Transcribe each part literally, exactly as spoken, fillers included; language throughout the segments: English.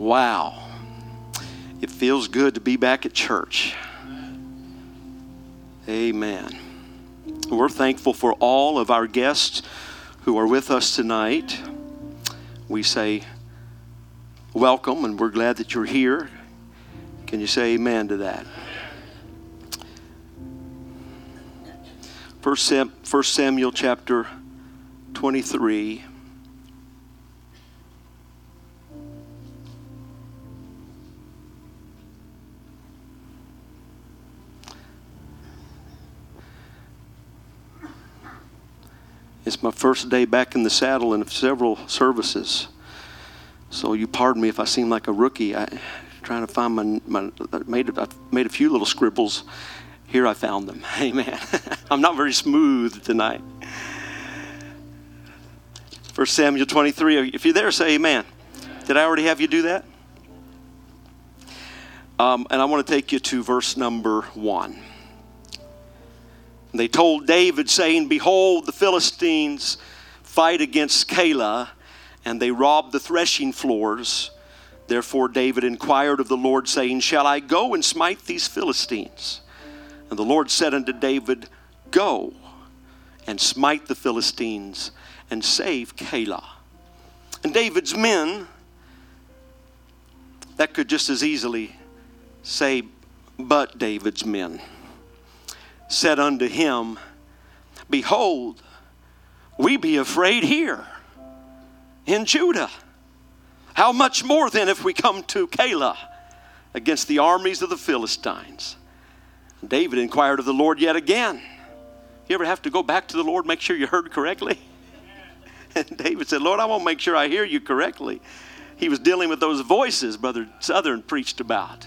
Wow. It feels good to be back at church. Amen. We're thankful for all of our guests who are with us tonight. We say welcome, and we're glad that you're here. Can you say amen to that? First Samuel chapter twenty-three. It's my first day back in the saddle in several services. So you pardon me if I seem like a rookie. I trying to find my, my I made I made a few little scribbles. Here I found them. Amen. I'm not very smooth tonight. First Samuel twenty-three. If you're there, say amen. Did I already have you do that? Um, and I want to take you to verse number one. They told David, saying, "Behold, the Philistines fight against Keilah, and they rob the threshing floors. Therefore David inquired of the Lord, saying, Shall I go and smite these Philistines? And the Lord said unto David, Go and smite the Philistines and save Keilah." And David's men, that could just as easily say, but David's men, said unto him, "Behold, we be afraid here in Judah. How much more then if we come to Keilah against the armies of the Philistines?" David inquired of the Lord yet again. You ever have to go back to the Lord, make sure you heard correctly? And David said, "Lord, I want to make sure I hear you correctly." He was dealing with those voices Brother Southern preached about.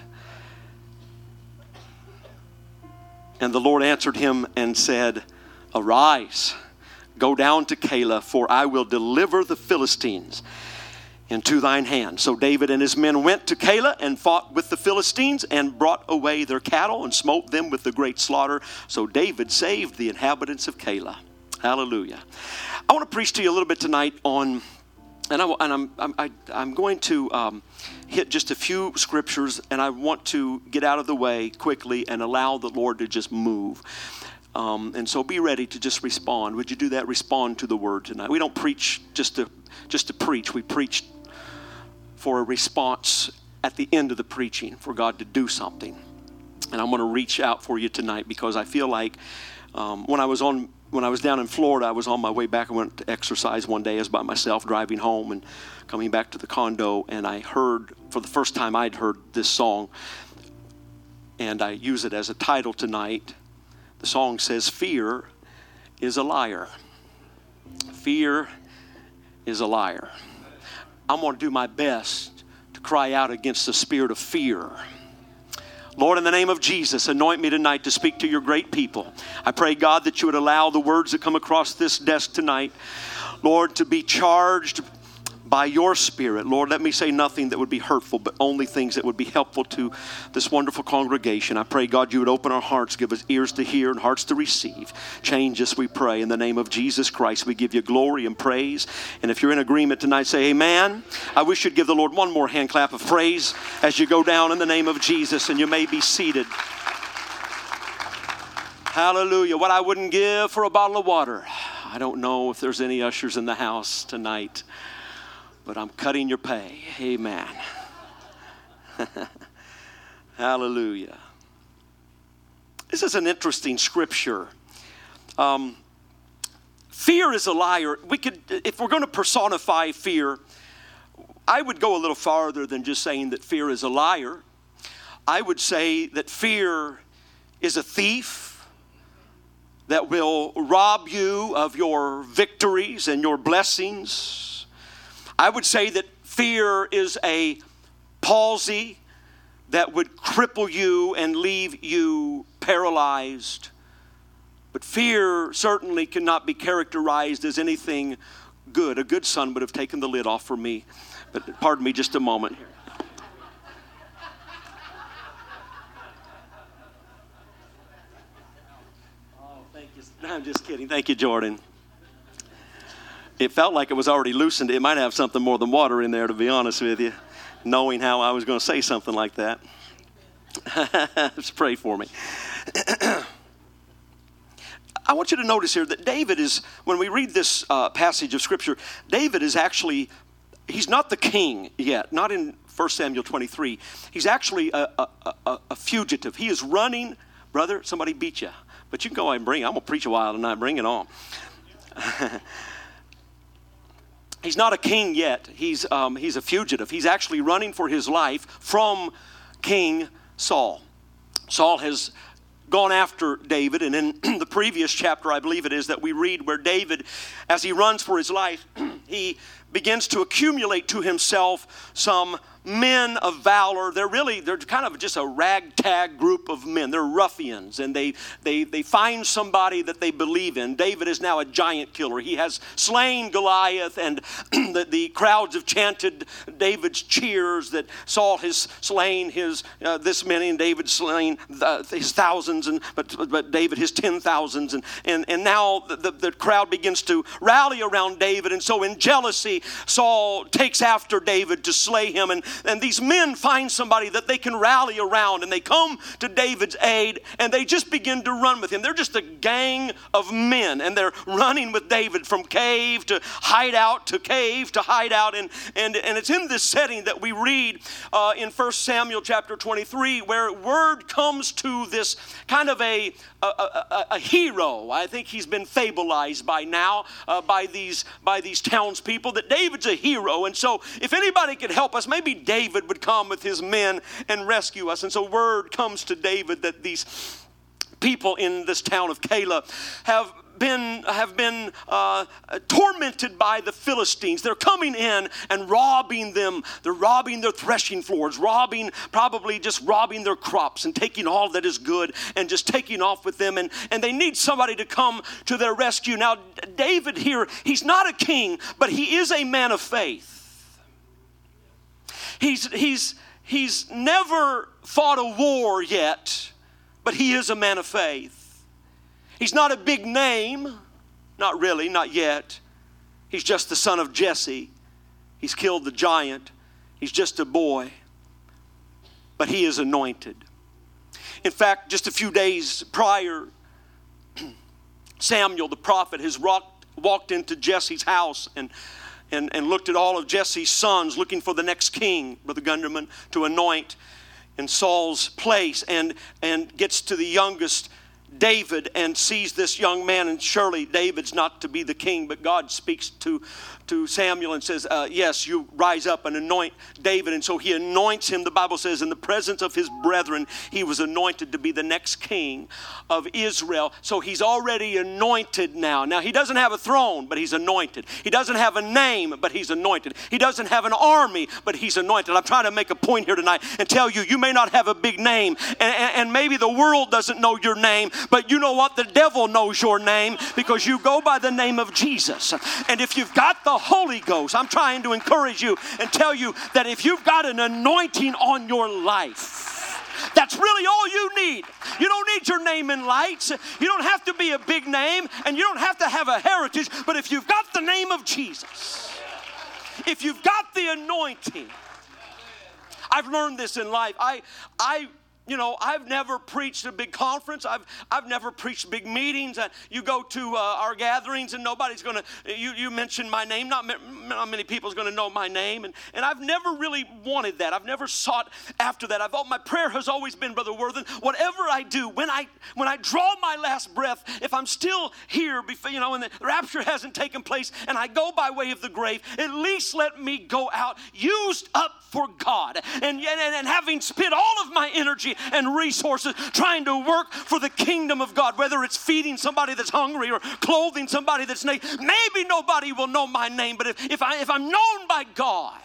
And the Lord answered him and said, "Arise, go down to Keilah, for I will deliver the Philistines into thine hand." So David and his men went to Keilah and fought with the Philistines and brought away their cattle and smote them with the great slaughter. So David saved the inhabitants of Keilah. Hallelujah. I want to preach to you a little bit tonight on, and, I, and I'm, I'm, I, I'm going to um, hit just a few scriptures, and I want to get out of the way quickly and allow the Lord to just move. Um, and so be ready to just respond. Would you do that? Respond to the word tonight. We don't preach just to just to preach. We preach for a response at the end of the preaching, for God to do something. And I'm going to reach out for you tonight because I feel like um, when I was on when I was down in Florida, I was on my way back. I went to exercise one day. I was by myself driving home and coming back to the condo, and I heard for the first time I'd heard this song, and I use it as a title tonight. The song says, "Fear is a liar. Fear is a liar." I'm going to do my best to cry out against the spirit of fear. Lord, in the name of Jesus, anoint me tonight to speak to your great people. I pray, God, that you would allow the words that come across this desk tonight, Lord, to be charged by your spirit. Lord, let me say nothing that would be hurtful, but only things that would be helpful to this wonderful congregation. I pray, God, you would open our hearts, give us ears to hear and hearts to receive. Change us, we pray. In the name of Jesus Christ, we give you glory and praise. And if you're in agreement tonight, say amen. I wish you'd give the Lord one more hand clap of praise as you go down in the name of Jesus, and you may be seated. Hallelujah. What I wouldn't give for a bottle of water. I don't know if there's any ushers in the house tonight, but I'm cutting your pay. Amen. Hallelujah. This is an interesting scripture. Um, fear is a liar. We could, if we're going to personify fear, I would go a little farther than just saying that fear is a liar. I would say that fear is a thief that will rob you of your victories and your blessings. I would say that fear is a palsy that would cripple you and leave you paralyzed. But fear certainly cannot be characterized as anything good. A good son would have taken the lid off for me. But pardon me just a moment here. Oh, thank you. I'm just kidding. Thank you, Jordan. It felt like it was already loosened. It might have something more than water in there, to be honest with you, knowing how I was going to say something like that. Just pray for me. I want you to notice here that David is, when we read this uh, passage of Scripture, David is actually, he's not the king yet, not in First Samuel twenty-three. He's actually a, a, a, a fugitive. He is running. Brother, somebody beat you. But you can go ahead and bring it. I'm going to preach a while tonight. Bring it on. He's not a king yet. He's, um, he's a fugitive. He's actually running for his life from King Saul. Saul has gone after David, and in the previous chapter, I believe it is, that we read where David, as he runs for his life, he begins to accumulate to himself some men of valor. They're really, they're kind of just a ragtag group of men. They're ruffians, and they, they, they find somebody that they believe in. David is now a giant killer. He has slain Goliath, and the, the crowds have chanted David's cheers that Saul has slain his uh, this many, and David slain the, his thousands, and but but David his ten thousands, and and and now the, the, the crowd begins to rally around David, and so in jealousy, Saul takes after David to slay him, and And these men find somebody that they can rally around, and they come to David's aid, and they just begin to run with him. They're just a gang of men, and they're running with David from cave to hideout to cave to hideout. And, and, and it's in this setting that we read uh, in First Samuel chapter twenty-three, where word comes to this kind of a, a, a, a hero. I think he's been fabulized by now uh, by these, by these townspeople, that David's a hero. And so if anybody could help us, maybe David would come with his men and rescue us. And so word comes to David that these people in this town of Keilah have been have been uh, tormented by the Philistines. They're coming in and robbing them. They're robbing their threshing floors, robbing, probably just robbing their crops and taking all that is good and just taking off with them. And, and they need somebody to come to their rescue. Now, David here, he's not a king, but he is a man of faith. He's, he's, he's never fought a war yet, but he is a man of faith. He's not a big name, not really, not yet. He's just the son of Jesse. He's killed the giant. He's just a boy, but he is anointed. In fact, just a few days prior, Samuel the prophet has walked, walked into Jesse's house and And, and looked at all of Jesse's sons, looking for the next king, Brother Gunderman, to anoint in Saul's place, and, and gets to the youngest, David, and sees this young man, and surely David's not to be the king, but God speaks to, to Samuel and says, uh, yes, you rise up and anoint David. And so he anoints him. The Bible says in the presence of his brethren, he was anointed to be the next king of Israel. So he's already anointed now. Now he doesn't have a throne, but he's anointed. He doesn't have a name, but he's anointed. He doesn't have an army, but he's anointed. I'm trying to make a point here tonight and tell you, you may not have a big name, and, and, and maybe the world doesn't know your name, but you know what? The devil knows your name, because you go by the name of Jesus. And if you've got the Holy Ghost, I'm trying to encourage you and tell you that if you've got an anointing on your life, that's really all you need. You don't need your name in lights. You don't have to be a big name, and you don't have to have a heritage. But if you've got the name of Jesus, if you've got the anointing, I've learned this in life. I, I, You know, I've never preached a big conference. I've I've never preached big meetings. Uh, you go to uh, our gatherings and nobody's going to, you, you mention my name. Not, not many people is going to know my name. And, and I've never really wanted that. I've never sought after that. I've, my prayer has always been, Brother Worthen, whatever I do, when I when I draw my last breath, if I'm still here, before, you know, and the rapture hasn't taken place and I go by way of the grave, at least let me go out used up for God. And, and, and having spent all of my energy and resources trying to work for the kingdom of God, whether it's feeding somebody that's hungry or clothing somebody that's naked. Maybe nobody will know my name, but if, if, I, if I'm known by God,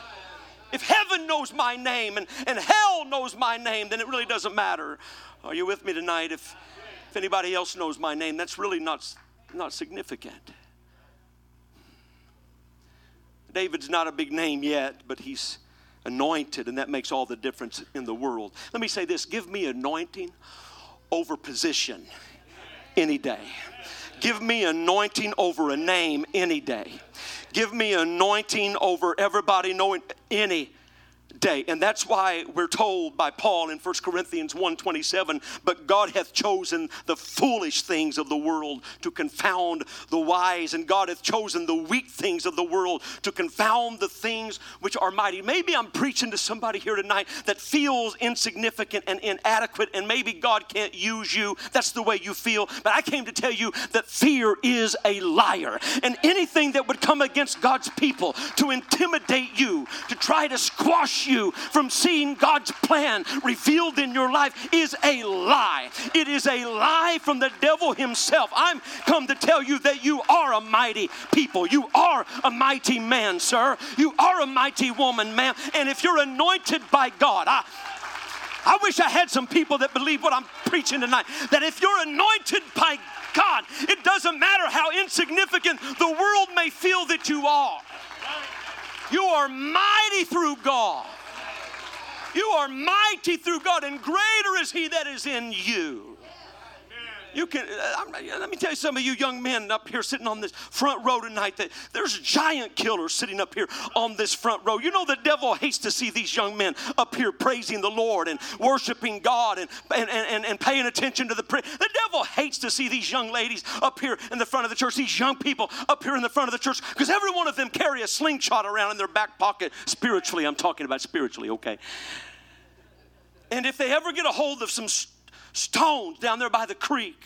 if heaven knows my name and, and hell knows my name, then it really doesn't matter. Are you with me tonight? If, if anybody else knows my name, that's really not, not significant. David's not a big name yet, but he's anointed, and that makes all the difference in the world. Let me say this: give me anointing over position any day. Give me anointing over a name any day. Give me anointing over everybody knowing any day. And that's why we're told by Paul in First Corinthians one twenty-seven, but God hath chosen the foolish things of the world to confound the wise, and God hath chosen the weak things of the world to confound the things which are mighty. Maybe I'm preaching to somebody here tonight that feels insignificant and inadequate, and maybe God can't use you. That's the way you feel. But I came to tell you that fear is a liar, and anything that would come against God's people to intimidate you, to try to squash you you from seeing God's plan revealed in your life is a lie. It is a lie from the devil himself. I'm come to tell you that you are a mighty people. You are a mighty man, sir. You are a mighty woman, ma'am. And if you're anointed by God, I, I wish I had some people that believe what I'm preaching tonight, that if you're anointed by God, it doesn't matter how insignificant the world may feel that you are. You are mighty through God. You are mighty through God, and greater is He that is in you. You can. Uh, let me tell you, some of you young men up here sitting on this front row tonight, that there's giant killers sitting up here on this front row. You know the devil hates to see these young men up here praising the Lord and worshiping God and and, and, and paying attention to the prayer. The devil hates to see these young ladies up here in the front of the church, these young people up here in the front of the church, because every one of them carry a slingshot around in their back pocket. Spiritually, I'm talking about spiritually, okay? And if they ever get a hold of some stones down there by the creek,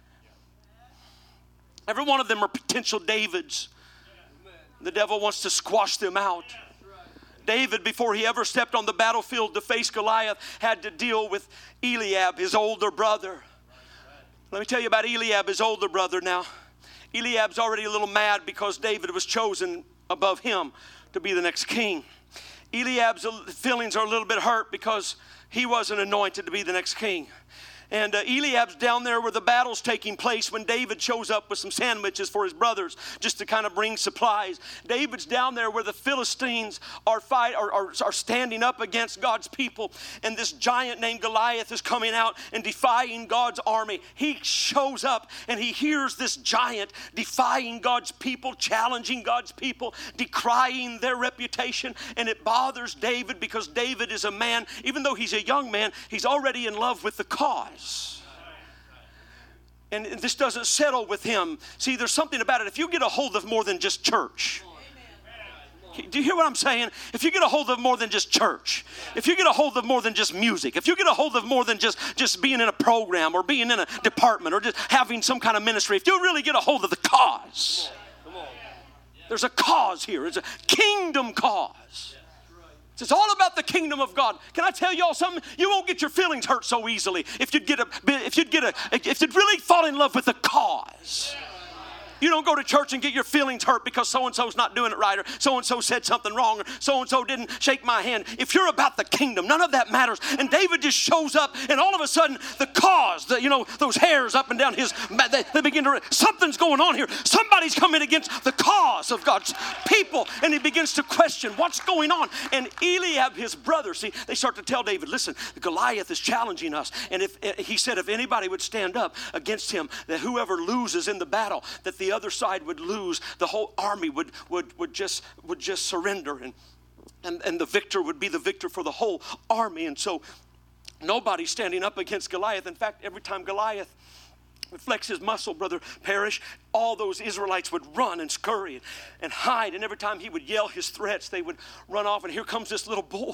every one of them are potential Davids. The devil wants to squash them out. David, before he ever stepped on the battlefield to face Goliath, had to deal with Eliab, his older brother. Let me tell you about Eliab, his older brother now. Eliab's already a little mad because David was chosen above him to be the next king. Eliab's feelings are a little bit hurt because he wasn't anointed to be the next king. And uh, Eliab's down there where the battle's taking place when David shows up with some sandwiches for his brothers just to kind of bring supplies. David's down there where the Philistines are, fight, are, are, are standing up against God's people. And this giant named Goliath is coming out and defying God's army. He shows up and he hears this giant defying God's people, challenging God's people, decrying their reputation. And it bothers David because David is a man, even though he's a young man, he's already in love with the cause. And this doesn't settle with him. See, there's something about it. If you get a hold of more than just church, do you hear what I'm saying? If you get a hold of more than just church, if you get a hold of more than just music, if you get a hold of more than just, just being in a program or being in a department or just having some kind of ministry, if you really get a hold of the cause, there's a cause here. It's a kingdom cause. It's all about the kingdom of God. Can I tell y'all something? You won't get your feelings hurt so easily if you'd get a, if you'd get a, if you'd really fall in love with the cause. You don't go to church and get your feelings hurt because so-and-so's not doing it right, or so-and-so said something wrong, or so-and-so didn't shake my hand. If you're about the kingdom, none of that matters. And David just shows up, and all of a sudden, the cause, the, you know, those hairs up and down his, they, they begin to, something's going on here. Somebody's coming against the cause of God's people, and he begins to question what's going on. And Eliab, his brother, see, they start to tell David, listen, Goliath is challenging us. And if he said if anybody would stand up against him, that whoever loses in the battle, that the other side would lose, the whole army would would would just would just surrender, and and and the victor would be the victor for the whole army. And so nobody's standing up against Goliath. In fact, every time Goliath would flex his muscle, Brother Parrish, all those Israelites would run and scurry and hide, and every time he would yell his threats, they would run off. And here comes this little boy,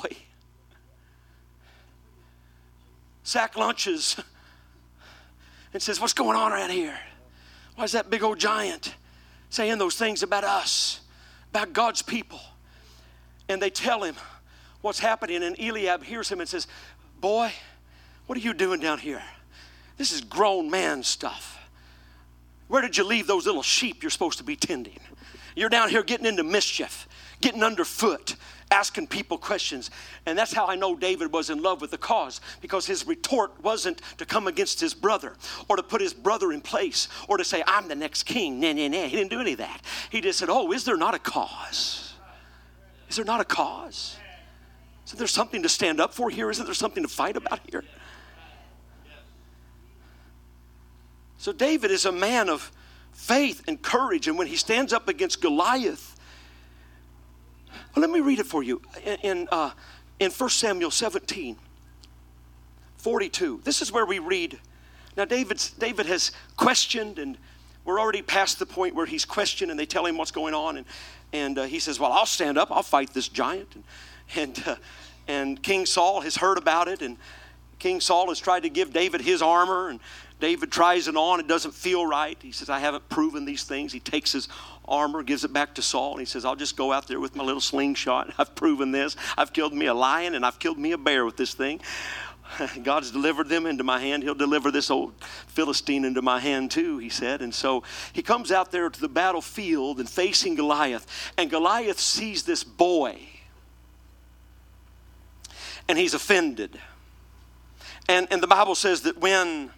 sack lunches, and says, what's going on around here? Why is that big old giant saying those things about us, about God's people? And they tell him what's happening, and Eliab hears him and says, boy, what are you doing down here? This is grown man stuff. Where did you leave those little sheep you're supposed to be tending? You're down here getting into mischief, getting underfoot, asking people questions. And that's how I know David was in love with the cause, because his retort wasn't to come against his brother or to put his brother in place or to say, I'm the next king. Nah, nah, nah. He didn't do any of that. He just said, oh, is there not a cause? Is there not a cause? Isn't there something to stand up for here? Isn't there something to fight about here? So David is a man of faith and courage. And when he stands up against Goliath, well, let me read it for you in, in, uh, in First Samuel seventeen, forty-two. This is where we read. Now David's, David has questioned, and we're already past the point where he's questioned and they tell him what's going on. And, and uh, he says, well, I'll stand up. I'll fight this giant. And, and, uh, and King Saul has heard about it. And King Saul has tried to give David his armor. And David tries it on. It doesn't feel right. He says, I haven't proven these things. He takes his armor, gives it back to Saul. And he says, I'll just go out there with my little slingshot. I've proven this. I've killed me a lion and I've killed me a bear with this thing. God's delivered them into my hand. He'll deliver this old Philistine into my hand too, he said. And so he comes out there to the battlefield and facing Goliath. And Goliath sees this boy. And he's offended. And, and the Bible says that when,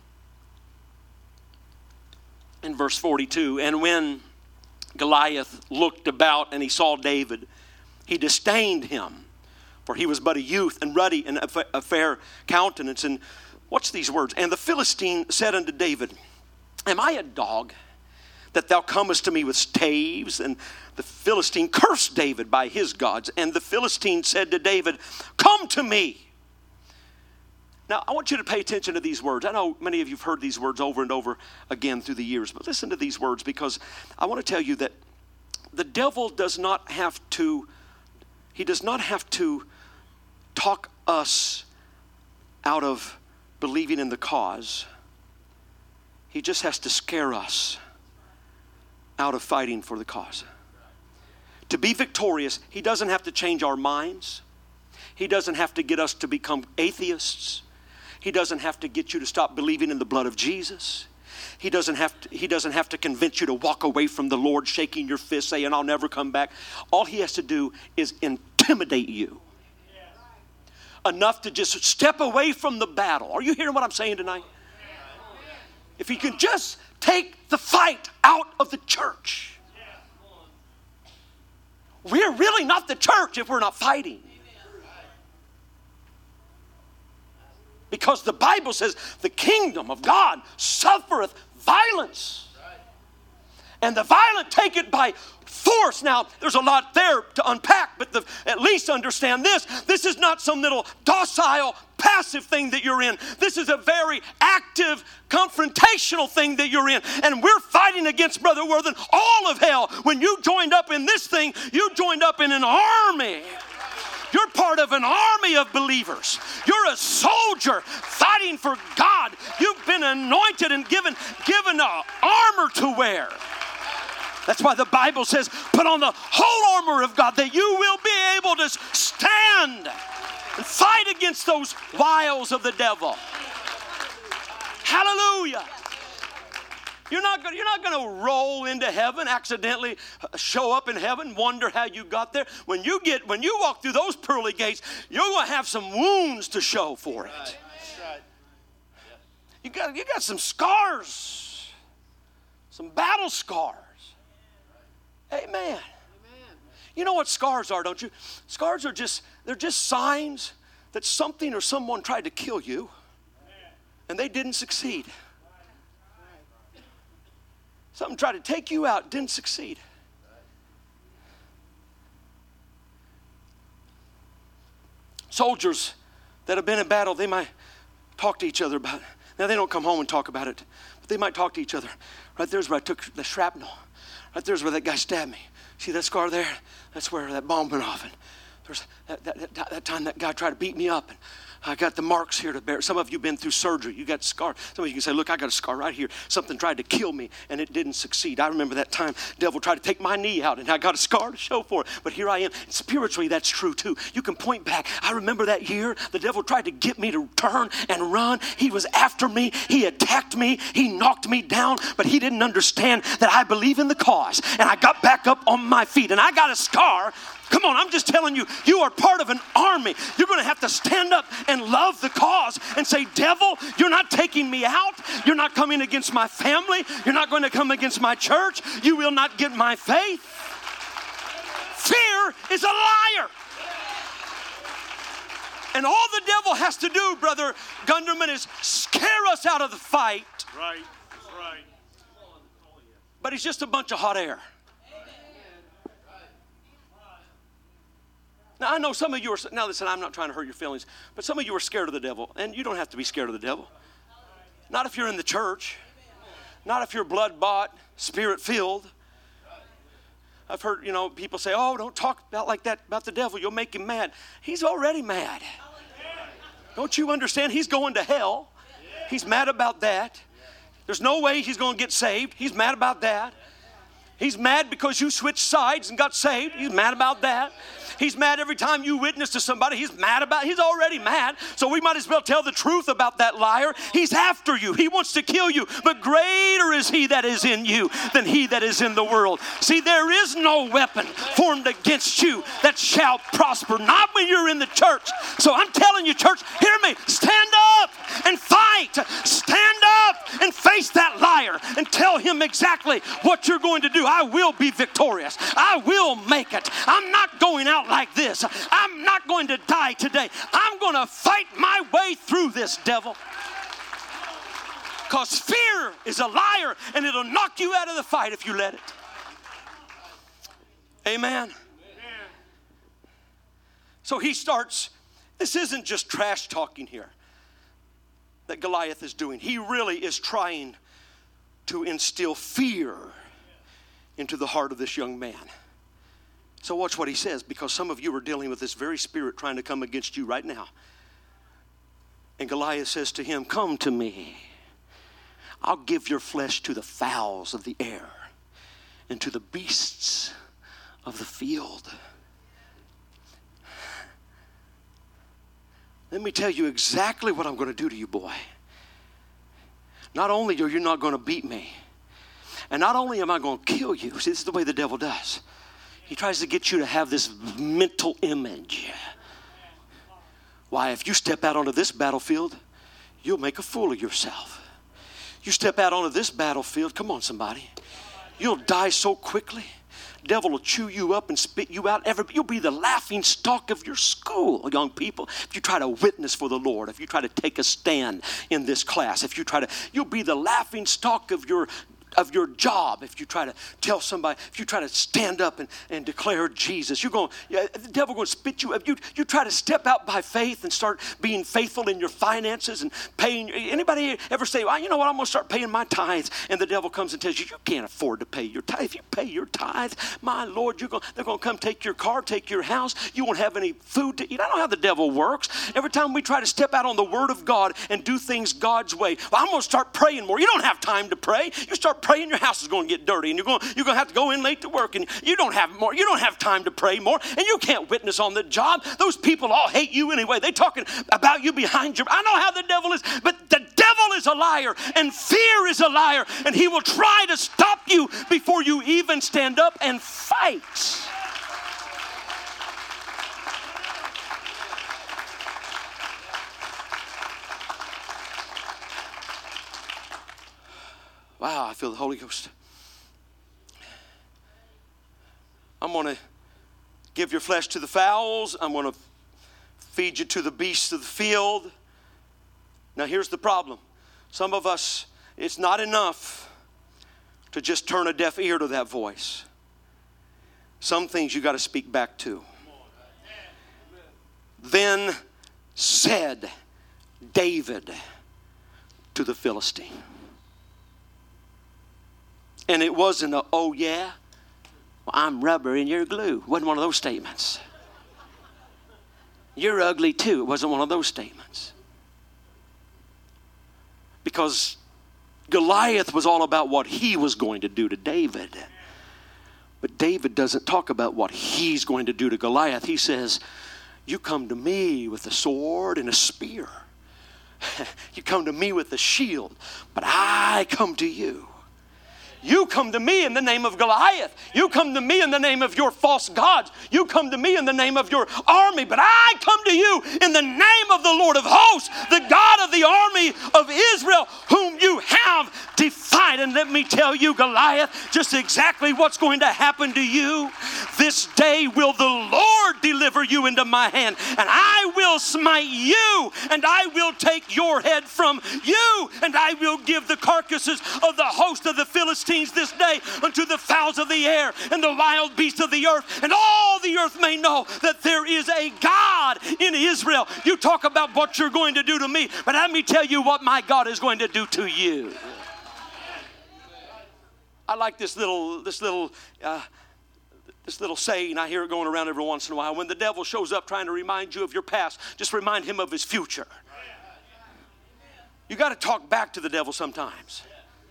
in verse forty-two, and when Goliath looked about and he saw David, he disdained him. For he was but a youth and ruddy and a fair countenance. And watch these words. And the Philistine said unto David, am I a dog that thou comest to me with staves? And the Philistine cursed David by his gods. And the Philistine said to David, come to me. Now, I want you to pay attention to these words. I know many of you have heard these words over and over again through the years. But listen to these words, because I want to tell you that the devil does not have to, he does not have to talk us out of believing in the cause. He just has to scare us out of fighting for the cause. To be victorious, he doesn't have to change our minds. He doesn't have to get us to become atheists. He doesn't have to get you to stop believing in the blood of Jesus. He doesn't have to, he doesn't have to convince you to walk away from the Lord, shaking your fist, saying, I'll never come back. All he has to do is intimidate you. Enough to just step away from the battle. Are you hearing what I'm saying tonight? If he can just take the fight out of the church. We're really not the church if we're not fighting. Because the Bible says the kingdom of God suffereth violence. And the violent take it by force. Now, there's a lot there to unpack, but the, at least understand this. This is not some little docile, passive thing that you're in. This is a very active, confrontational thing that you're in. And we're fighting against, Brother Worthen, all of hell. When you joined up in this thing, you joined up in an army. You're part of an army of believers. You're a soldier fighting for God. You've been anointed and given, given a armor to wear. That's why the Bible says, put on the whole armor of God that you will be able to stand and fight against those wiles of the devil. Hallelujah. You're not going, you're not going to roll into heaven, accidentally show up in heaven, wonder how you got there. When you get, when you walk through those pearly gates, you're going to have some wounds to show for it. That's right. You got, you got some scars, some battle scars. Amen. Amen. You know what scars are, don't you? Scars are just, they're just signs that something or someone tried to kill you and they didn't succeed. Something tried to take you out, didn't succeed. Soldiers that have been in battle, they might talk to each other about it. Now, they don't come home and talk about it, but they might talk to each other. Right there's where I took the shrapnel. Right there's where that guy stabbed me. See that scar there? That's where that bomb went off. And there's that, that, that, that time that guy tried to beat me up. And I got the marks here to bear. Some of you have been through surgery. You got scars. Some of you can say, look, I got a scar right here. Something tried to kill me, and it didn't succeed. I remember that time the devil tried to take my knee out, and I got a scar to show for it. But here I am. Spiritually, that's true, too. You can point back. I remember that year the devil tried to get me to turn and run. He was after me. He attacked me. He knocked me down, but he didn't understand that I believe in the cause. And I got back up on my feet, and I got a scar. Come on, I'm just telling you, you are part of an army. You're going to have to stand up and love the cause and say, devil, you're not taking me out. You're not coming against my family. You're not going to come against my church. You will not get my faith. Fear is a liar. And all the devil has to do, Brother Gunderman, is scare us out of the fight. Right, that's right. but he's just a bunch of hot air. Now, I know some of you are, now listen, I'm not trying to hurt your feelings, but some of you are scared of the devil, and you don't have to be scared of the devil. Not if you're in the church. Not if you're blood-bought, spirit-filled. I've heard, you know, people say, oh, don't talk about like that about the devil. You'll make him mad. He's already mad. Don't you understand? He's going to hell. He's mad about that. There's no way he's going to get saved. He's mad about that. He's mad because you switched sides and got saved. He's mad about that. He's mad every time you witness to somebody. He's mad about it. He's already mad. So we might as well tell the truth about that liar. He's after you. He wants to kill you. But greater is he that is in you than he that is in the world. See, there is no weapon formed against you that shall prosper. Not when you're in the church. So I'm telling you, church, hear me. Stand up and fight. Stand up and face that liar and tell him exactly what you're going to do. I will be victorious. I will make it. I'm not going out like this. I'm not going to die today. I'm going to fight my way through this, devil. Because fear is a liar and it'll knock you out of the fight if you let it. Amen. So he starts, this isn't just trash talking here that Goliath is doing. He really is trying to instill fear into the heart of this young man. So watch what he says, because some of you are dealing with this very spirit trying to come against you right now. And Goliath says to him, come to me. I'll give your flesh to the fowls of the air and to the beasts of the field. Let me tell you exactly what I'm going to do to you, boy. Not only are you not going to beat me, and not only am I going to kill you. See, this is the way the devil does. He tries to get you to have this mental image. Why, if you step out onto this battlefield, you'll make a fool of yourself. You step out onto this battlefield, come on somebody, you'll die so quickly. Devil will chew you up and spit you out. Every, you'll be the laughing stock of your school, young people. If you try to witness for the Lord, if you try to take a stand in this class, if you try to, you'll be the laughing stock of your of your job. If you try to tell somebody, if you try to stand up and, and declare Jesus, you're going, yeah, the devil going to spit you up. You, you try to step out by faith and start being faithful in your finances and paying. Anybody ever say, well, you know what, I'm going to start paying my tithes, and the devil comes and tells you, you can't afford to pay your tithe. If you pay your tithe, my Lord, you're going, they're going to come take your car, take your house. You won't have any food to eat. I don't know how the devil works. Every time we try to step out on the word of God and do things God's way, well, I'm going to start praying more. You don't have time to pray. You start praying, your house is going to get dirty, and you're going, you're going to have to go in late to work, and you don't have more. You don't have time to pray more, and you can't witness on the job. Those people all hate you anyway. They're talking about you behind your. I know how the devil is, but the devil is a liar, and fear is a liar, and he will try to stop you before you even stand up and fight. Wow, I feel the Holy Ghost. I'm going to give your flesh to the fowls. I'm going to feed you to the beasts of the field. Now, here's the problem. Some of us, it's not enough to just turn a deaf ear to that voice. Some things you got to speak back to. Then said David to the Philistine. And it wasn't a, oh yeah, well, I'm rubber and you're glue. It wasn't one of those statements. You're ugly too. It wasn't one of those statements. Because Goliath was all about what he was going to do to David. But David doesn't talk about what he's going to do to Goliath. He says, you come to me with a sword and a spear. You come to me with a shield, but I come to you. You come to me in the name of Goliath. You come to me in the name of your false gods. You come to me in the name of your army. But I come to you in the name of the Lord of hosts, the God of the army of Israel, whom you have defied. And let me tell you, Goliath, just exactly what's going to happen to you. This day will the Lord deliver you into my hand, and I will smite you, and I will take your head from you, and I will give the carcasses of the host of the Philistines Philistines this day unto the fowls of the air and the wild beasts of the earth, and all the earth may know that there is a God in Israel. You talk about what you're going to do to me, but let me tell you what my God is going to do to you. I like this little, this little, uh, this little saying. I hear it going around every once in a while. When the devil shows up trying to remind you of your past, just remind him of his future. You got to talk back to the devil sometimes.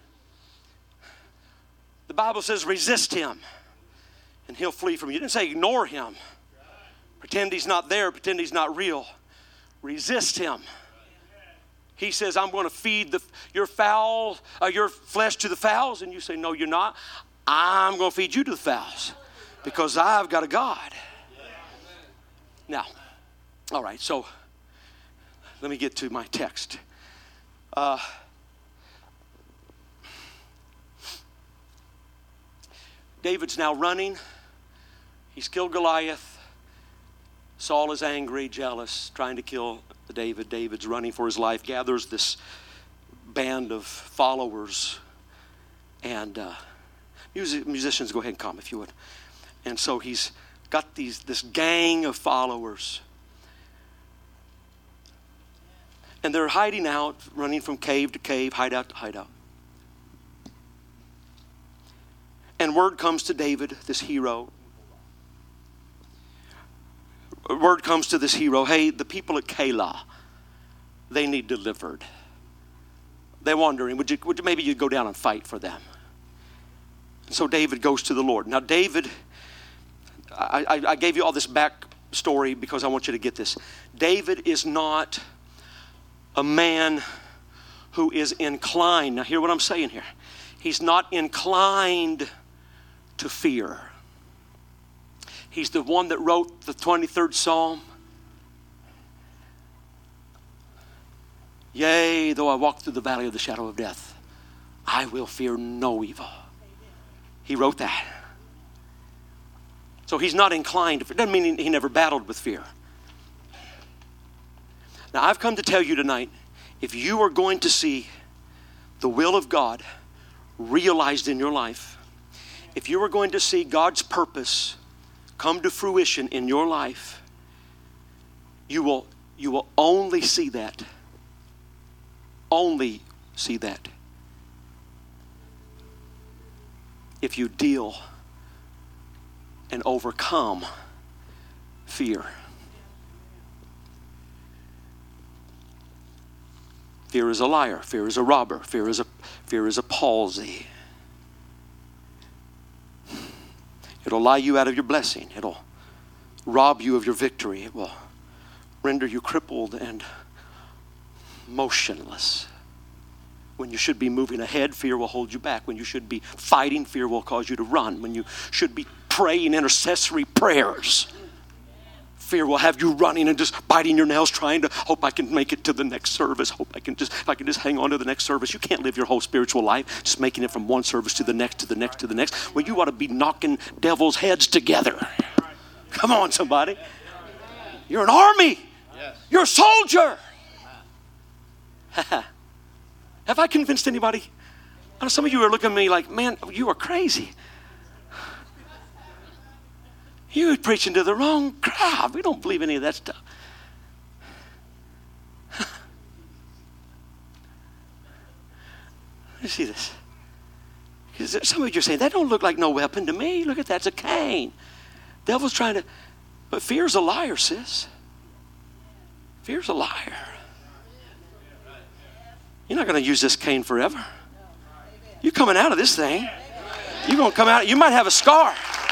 The Bible says resist him and he'll flee from you. It didn't say ignore him. Pretend he's not there. Pretend he's not real. Resist him. He says, I'm going to feed the, your fowl, uh, your flesh to the fowls. And you say, no, you're not. I'm going to feed you to the fowls because I've got a God. Now, all right, so let me get to my text. Uh, David's now running. He's killed Goliath. Saul is angry, jealous, trying to kill David. David's running for his life, gathers this band of followers. And uh, music, musicians, go ahead and come if you would. And so he's got these this gang of followers. And they're hiding out, running from cave to cave, hideout to hideout. And word comes to David, this hero. Word comes to this hero, hey, the people at Keilah, they need delivered. They're wondering, would you, would you maybe you'd go down and fight for them? And so David goes to the Lord. Now David, I, I, I gave you all this back story because I want you to get this. David is not a man who is inclined. Now hear what I'm saying here. He's not inclined to fear. He's the one that wrote the twenty-third Psalm. Yea, though I walk through the valley of the shadow of death, I will fear no evil. He wrote that. So he's not inclined to fear. Doesn't mean he never battled with fear. Now I've come to tell you tonight, if you are going to see the will of God realized in your life, if you are going to see God's purpose come to fruition in your life, you will, you will only see that. Only see that if you deal and overcome fear. Fear is a liar. Fear is a robber. Fear is a, fear is a palsy. It'll lie you out of your blessing. It'll rob you of your victory. It will render you crippled and motionless. When you should be moving ahead, fear will hold you back. When you should be fighting, fear will cause you to run. When you should be praying intercessory prayers, fear will have you running and just biting your nails, trying to hope I can make it to the next service. Hope I can just, if I can just hang on to the next service. You can't live your whole spiritual life just making it from one service to the next, to the next, to the next. Well, you ought to be knocking devil's heads together. Come on, somebody. You're an army. You're a soldier. Have I convinced anybody? I know some of you are looking at me like, man, you are crazy. You're preaching to the wrong crowd. We don't believe any of that stuff. You see this? Because some of you are saying, that don't look like no weapon to me. Look at that, it's a cane. Devil's trying to, but fear's a liar, sis. Fear's a liar. You're not going to use this cane forever. You're coming out of this thing. You're going to come out, you might have a scar.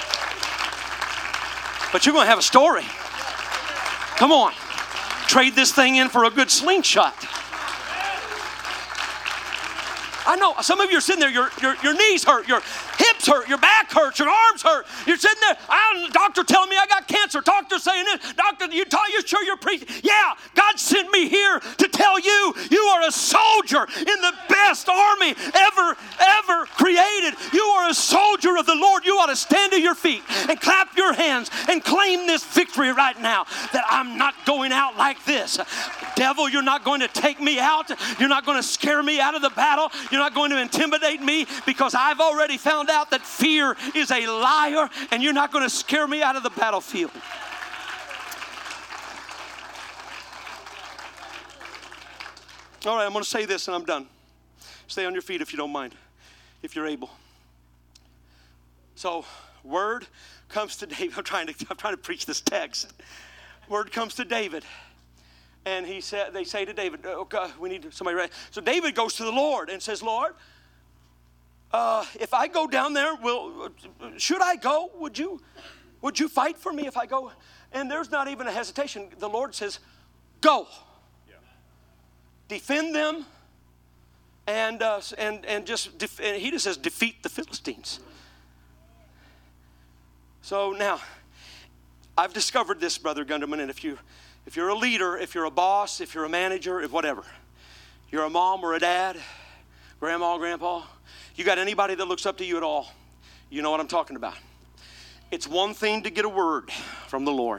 But you're going to have a story. Come on. Trade this thing in for a good slingshot. I know some of you are sitting there, your, your, your knees hurt, your hips legs hurt, your back hurts, your arms hurt. You're sitting there, I, doctor telling me I got cancer. Doctor saying this. Doctor, you, you sure you're preaching? Yeah, God sent me here to tell you, you are a soldier in the best army ever, ever created. You are a soldier of the Lord. You ought to stand to your feet and clap your hands and claim this victory right now, that I'm not going out like this. Devil, you're not going to take me out. You're not going to scare me out of the battle. You're not going to intimidate me, because I've already found out that fear is a liar, and you're not going to scare me out of the battlefield. All right, I'm going to say this and I'm done. Stay on your feet if you don't mind, if you're able. So, word comes to David. I'm trying to, I'm trying to preach this text. Word comes to David. And he said, they say to David, okay, we need somebody ready. So David goes to the Lord and says, Lord, uh, if I go down there, will should I go? Would you, would you fight for me if I go? And there's not even a hesitation. The Lord says, go. Yeah. Defend them. And uh, and and just def- and he just says, defeat the Philistines. So now, I've discovered this, Brother Gunderman, and if you if you're a leader, if you're a boss, if you're a manager, if whatever, you're a mom or a dad, grandma, grandpa, you got anybody that looks up to you at all, you know what I'm talking about. It's one thing to get a word from the Lord.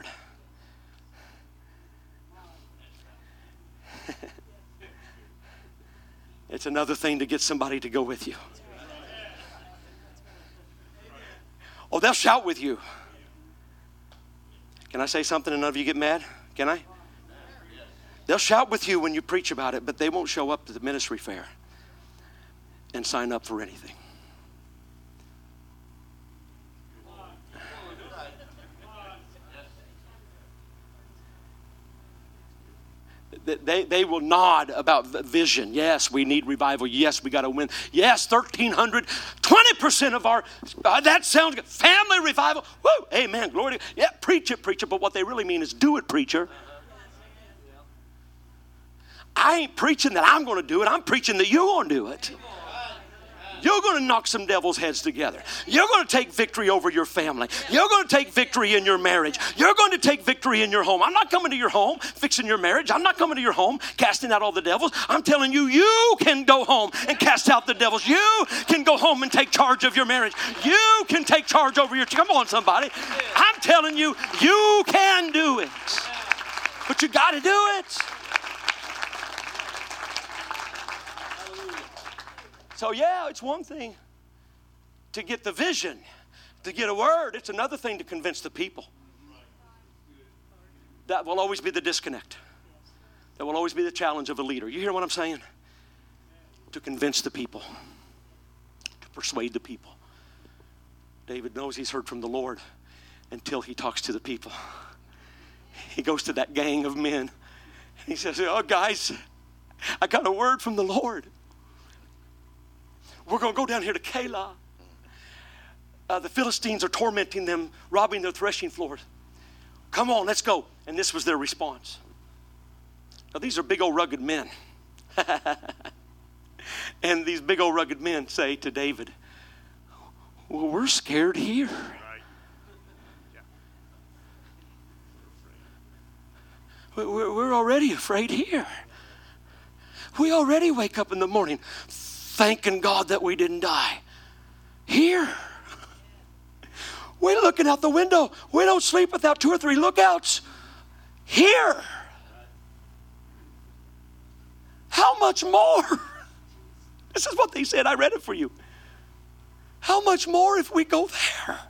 It's another thing to get somebody to go with you. Oh, they'll shout with you. Can I say something and none of you get mad? Can I? They'll shout with you when you preach about it, but they won't show up to the ministry fair and sign up for anything. They, they will nod about vision. Yes, we need revival. Yes, we got to win. Yes, thirteen hundred, twenty percent of our, uh, that sounds good. Family revival. Woo, amen, glory to God. Yeah, preach it, preacher. But what they really mean is do it, preacher. I ain't preaching that I'm going to do it. I'm preaching that you're going to do it. You're going to knock some devil's heads together. You're going to take victory over your family. You're going to take victory in your marriage. You're going to take victory in your home. I'm not coming to your home fixing your marriage. I'm not coming to your home casting out all the devils. I'm telling you, you can go home and cast out the devils. You can go home and take charge of your marriage. You can take charge over your... Come on, somebody. I'm telling you, you can do it. But you got to do it. So yeah, it's one thing to get the vision, to get a word. It's another thing to convince the people. That will always be the disconnect. That will always be the challenge of a leader. You hear what I'm saying? To convince the people, to persuade the people. David knows he's heard from the Lord until he talks to the people. He goes to that gang of men. And he says, oh guys, I got a word from the Lord. We're going to go down here to Keilah. Uh, the Philistines are tormenting them, robbing their threshing floors. Come on, let's go. And this was their response. Now, these are big old rugged men. And these big old rugged men say to David, well, we're scared here. Right. Yeah. We're, we're already afraid here. We already wake up in the morning thanking God that we didn't die. Here. We're looking out the window. We don't sleep without two or three lookouts. Here. How much more? This is what they said. I read it for you. How much more if we go there?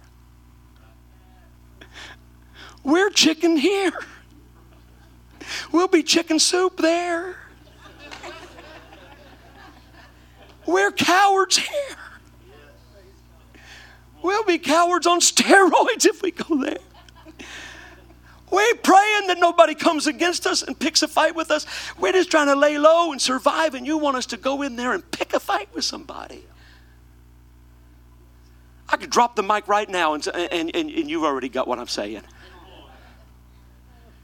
We're chicken here. We'll be chicken soup there. We're cowards here. We'll be cowards on steroids if we go there. We're praying that nobody comes against us and picks a fight with us. We're just trying to lay low and survive, and you want us to go in there and pick a fight with somebody. I could drop the mic right now, and, and, and, and you've already got what I'm saying.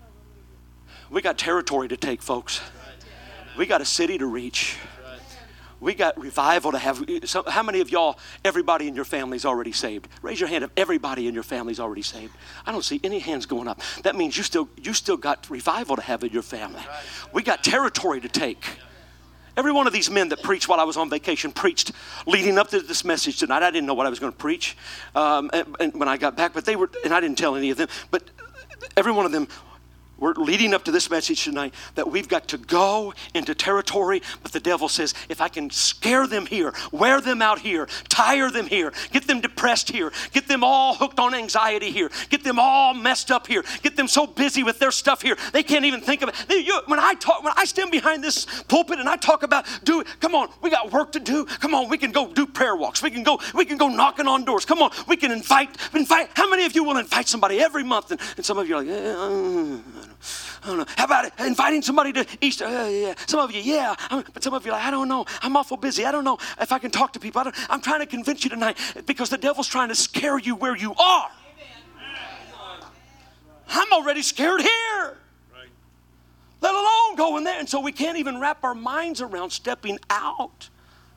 We got territory to take, folks. We got a city to reach. We got revival to have. So how many of y'all, everybody in your family's already saved? Raise your hand if everybody in your family's already saved. I don't see any hands going up. That means you still you still got revival to have in your family. We got territory to take. Every one of these men that preached while I was on vacation preached leading up to this message tonight. I didn't know what I was going to preach um, and, and when I got back, but they were, and I didn't tell any of them, but every one of them we're leading up to this message tonight that we've got to go into territory, but the devil says, if I can scare them here, wear them out here, tire them here, get them depressed here, get them all hooked on anxiety here, get them all messed up here, get them so busy with their stuff here, they can't even think of it. They, you, when I talk, when I stand behind this pulpit and I talk about, do it, come on, we got work to do. Come on, we can go do prayer walks. We can go, we can go knocking on doors. Come on, we can invite, invite. How many of you will invite somebody every month? And, and some of you are like, eh, I don't know. I don't know. How about inviting somebody to Easter? Uh, yeah. Some of you, yeah. But some of you are like, I don't know. I'm awful busy. I don't know if I can talk to people. I don't, I'm trying to convince you tonight because the devil's trying to scare you where you are. Amen. I'm already scared here. Right. Let alone going there. And so we can't even wrap our minds around stepping out.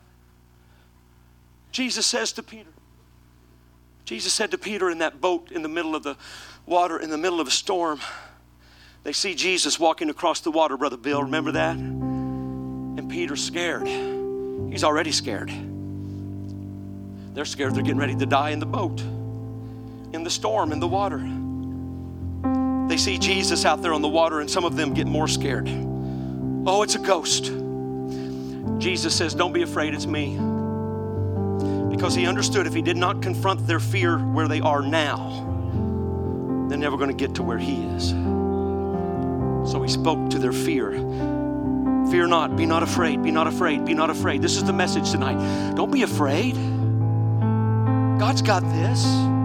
Jesus says to Peter, Jesus said to Peter in that boat in the middle of the water, in the middle of a storm, they see Jesus walking across the water, Brother Bill. Remember that? And Peter's scared. He's already scared. They're scared they're getting ready to die in the boat, in the storm, in the water. They see Jesus out there on the water, and some of them get more scared. Oh, it's a ghost. Jesus says, don't be afraid, it's me. Because he understood if he did not confront their fear where they are now, they're never going to get to where he is. So he spoke to their fear. Fear not, be not afraid, be not afraid, be not afraid. This is the message tonight. Don't be afraid. God's got this.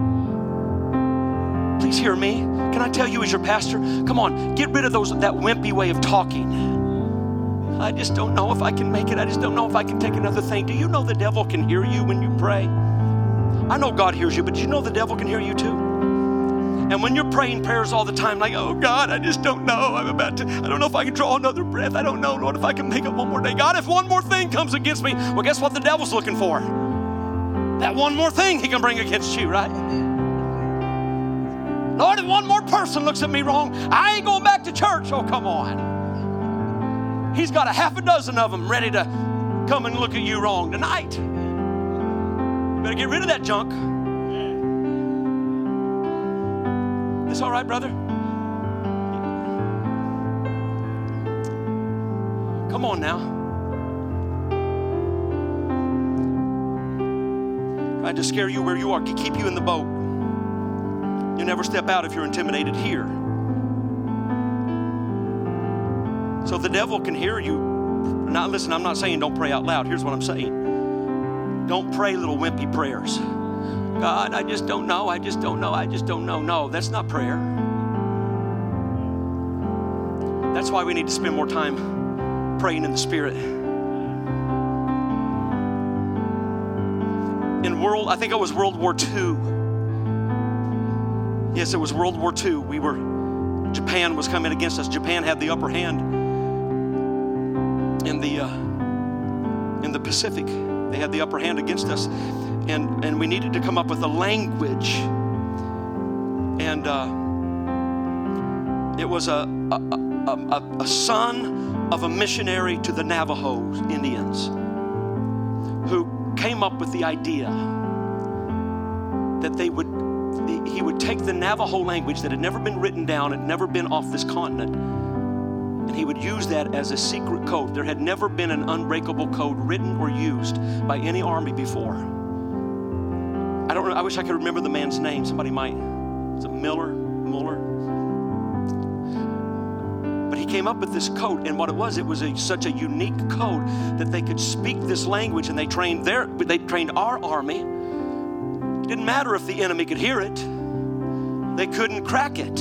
Please hear me. Can I tell you as your pastor? Come on, get rid of those that wimpy way of talking. I just don't know if I can make it. I just don't know if I can take another thing. Do you know the devil can hear you when you pray? I know God hears you, but do you know the devil can hear you too? And when you're praying prayers all the time, like, oh God, I just don't know. I'm about to, I don't know if I can draw another breath. I don't know, Lord, if I can make it one more day. God, if one more thing comes against me, well, guess what the devil's looking for? That one more thing he can bring against you, right? Lord, if one more person looks at me wrong, I ain't going back to church. Oh, come on. He's got a half a dozen of them ready to come and look at you wrong tonight. You better get rid of that junk. It's all right, brother? Come on now. Trying to scare you where you are, keep you in the boat. You never step out if you're intimidated here. So the devil can hear you. Now listen, I'm not saying don't pray out loud. Here's what I'm saying. Don't pray little wimpy prayers. God, I just don't know. I just don't know. I just don't know. No, that's not prayer. That's why we need to spend more time praying in the Spirit. In world, I think it was World War Two. Yes, it was World War Two. We were, Japan was coming against us. Japan had the upper hand in the uh, in the Pacific. They had the upper hand against us. And, and we needed to come up with a language. And uh, it was a, a, a, a son of a missionary to the Navajo Indians who came up with the idea that they would, he would take the Navajo language that had never been written down, had never been off this continent, and he would use that as a secret code. There had never been an unbreakable code written or used by any army before. I don't. I wish I could remember the man's name. Somebody might. Is it Miller? Muller? But he came up with this code, and what it was, it was a, such a unique code that they could speak this language, and they trained their. They trained our army. It didn't matter if the enemy could hear it; they couldn't crack it.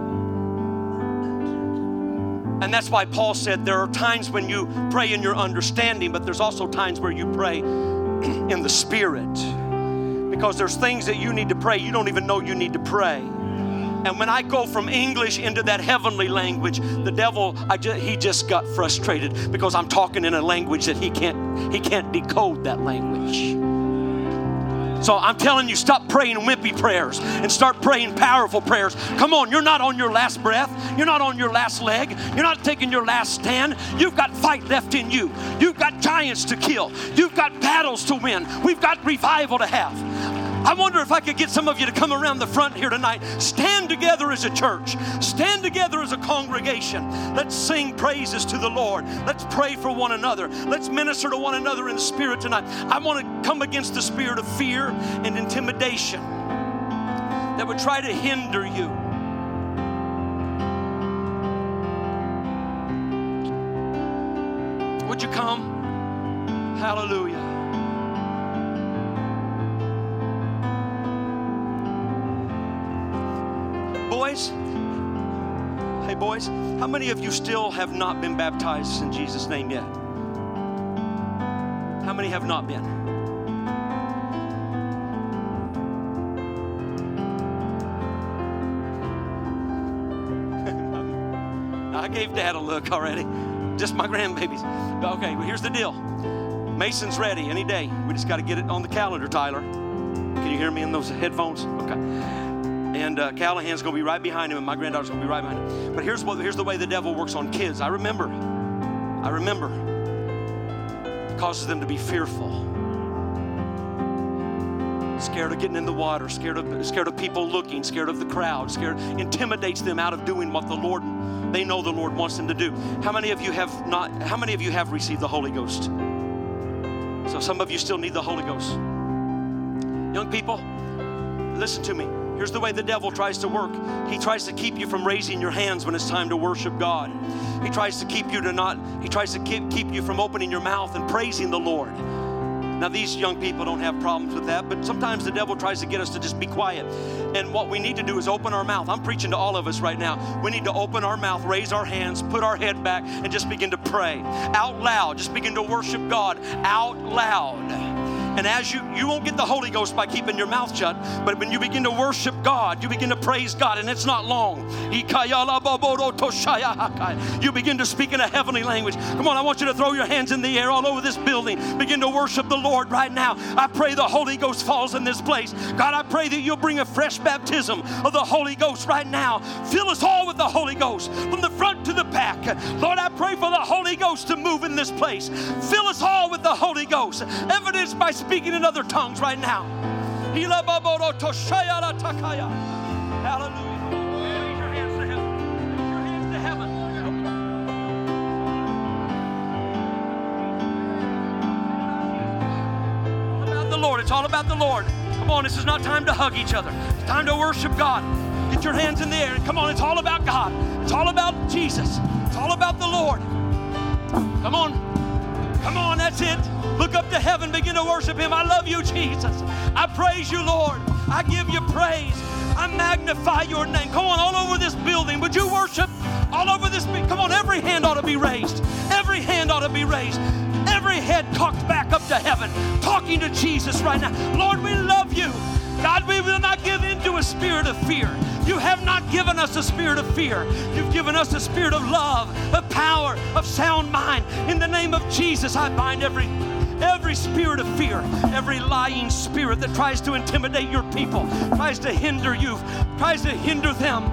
And that's why Paul said there are times when you pray in your understanding, but there's also times where you pray in the Spirit. Because there's things that you need to pray, you don't even know you need to pray. And when I go from English into that heavenly language, the devil, I just, he just got frustrated because I'm talking in a language that he can't, he can't decode that language. So I'm telling you, stop praying wimpy prayers and start praying powerful prayers. Come on, you're not on your last breath. You're not on your last leg. You're not taking your last stand. You've got fight left in you. You've got giants to kill. You've got battles to win. We've got revival to have. I wonder if I could get some of you to come around the front here tonight. Stand together as a church. Stand together as a congregation. Let's sing praises to the Lord. Let's pray for one another. Let's minister to one another in the Spirit tonight. I want to come against the spirit of fear and intimidation that would try to hinder you. Would you come? Hallelujah. Boys, hey boys, how many of you still have not been baptized in Jesus' name yet? How many have not been? I gave Dad a look already. Just my grandbabies. Okay, well here's the deal. Mason's ready any day. We just got to get it on the calendar, Tyler. Can you hear me in those headphones? Okay. And uh, Callahan's going to be right behind him, and my granddaughter's going to be right behind him. But here's what here's the way the devil works on kids. I remember. I remember. It causes them to be fearful. Scared of getting in the water, scared of scared of people looking, scared of the crowd, scared, intimidates them out of doing what the Lord, they know the Lord wants them to do. How many of you have not, how many of you have received the Holy Ghost? So some of you still need the Holy Ghost. Young people, listen to me. Here's the way the devil tries to work. He tries to keep you from raising your hands when it's time to worship God. He tries to keep you to not, he tries to keep, keep you from opening your mouth and praising the Lord. Now these young people don't have problems with that, but sometimes the devil tries to get us to just be quiet. And what we need to do is open our mouth. I'm preaching to all of us right now. We need to open our mouth, raise our hands, put our head back, and just begin to pray out loud. Just begin to worship God out loud. And as you, you won't get the Holy Ghost by keeping your mouth shut, but when you begin to worship God, you begin to praise God, and it's not long. You begin to speak in a heavenly language. Come on, I want you to throw your hands in the air all over this building. Begin to worship the Lord right now. I pray the Holy Ghost falls in this place. God, I pray that you'll bring a fresh baptism of the Holy Ghost right now. Fill us all with the Holy Ghost from the front to the back. Lord, I pray for the Holy Ghost to move in this place. Fill us all with the Holy Ghost. Evidenced by speaking in other tongues right now. Hallelujah. Raise your hands to heaven. Raise your hands to heaven. All about the Lord. It's all about the Lord. Come on, this is not time to hug each other. It's time to worship God. Get your hands in the air. Come on, it's all about God. It's all about Jesus. It's all about the Lord. Come on. Come on, that's it. Look up to heaven, begin to worship Him. I love you, Jesus. I praise you, Lord. I give you praise. I magnify your name. Come on, all over this building. Would you worship all over this? Come on, every hand ought to be raised. Every hand ought to be raised. Every head cocked back up to heaven, talking to Jesus right now. Lord, we love you. God, we will not give in to a spirit of fear. You have not given us a spirit of fear. You've given us a spirit of love, of power, of sound mind. In the name of Jesus, I bind every every spirit of fear, every lying spirit that tries to intimidate your people, tries to hinder you, tries to hinder them.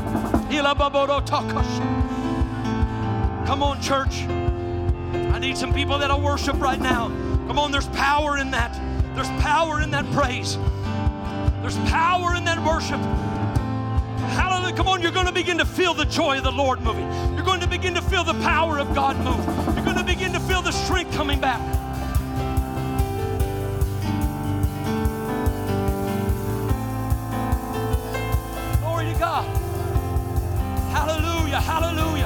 Come on, church. I need some people that'll worship right now. Come on, there's power in that. There's power in that praise. There's power in that worship. Hallelujah. Come on, you're going to begin to feel the joy of the Lord moving. You're going to begin to feel the power of God move. You're going to begin to feel the strength coming back. Glory to God. Hallelujah. Hallelujah.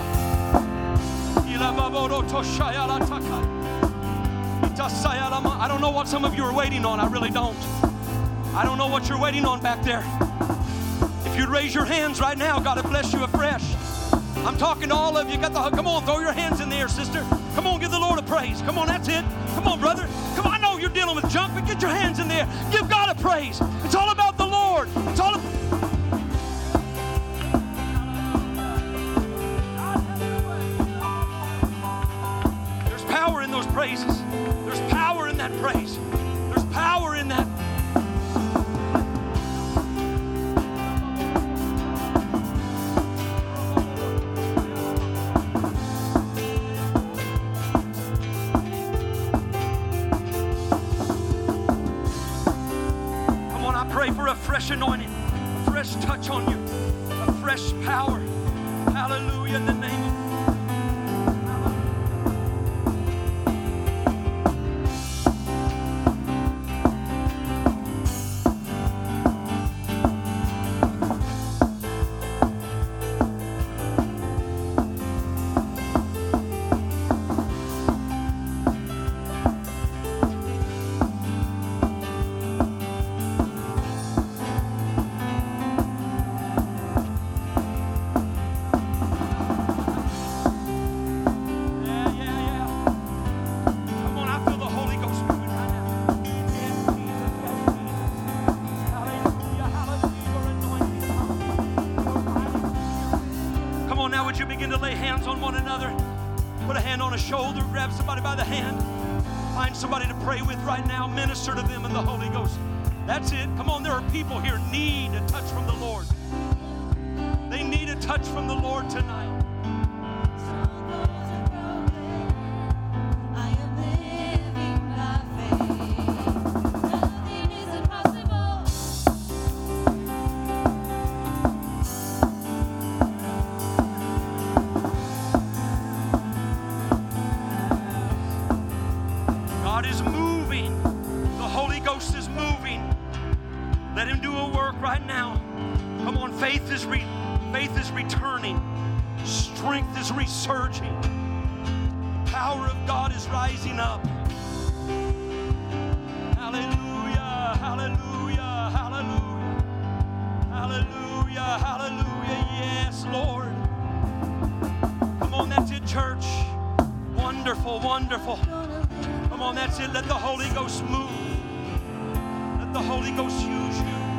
I don't know what some of you are waiting on. I really don't. I don't know what you're waiting on back there. If you'd raise your hands right now, God will bless you afresh. I'm talking to all of you. Got the come on, throw your hands in the air, sister. Come on, give the Lord a praise. Come on, that's it. Come on, brother. Come on, I know you're dealing with junk, but get your hands in the air. Give God a praise. It's all about the Lord. It's all about praises. There's power in that praise. There's power in that. Come on, I pray for a fresh anointing, a fresh touch on you, a fresh power. Hallelujah, in the name of shoulder, grab somebody by the hand, find somebody to pray with right now, minister to them in the Holy Ghost. That's it. Come on, there are people here need a touch from the Lord. They need a touch from the Lord tonight. Surging. Power of God is rising up. Hallelujah, hallelujah, hallelujah, hallelujah, hallelujah. Yes, Lord. Come on, that's it, church. Wonderful, wonderful. Come on, that's it. Let the Holy Ghost move. Let the Holy Ghost use you.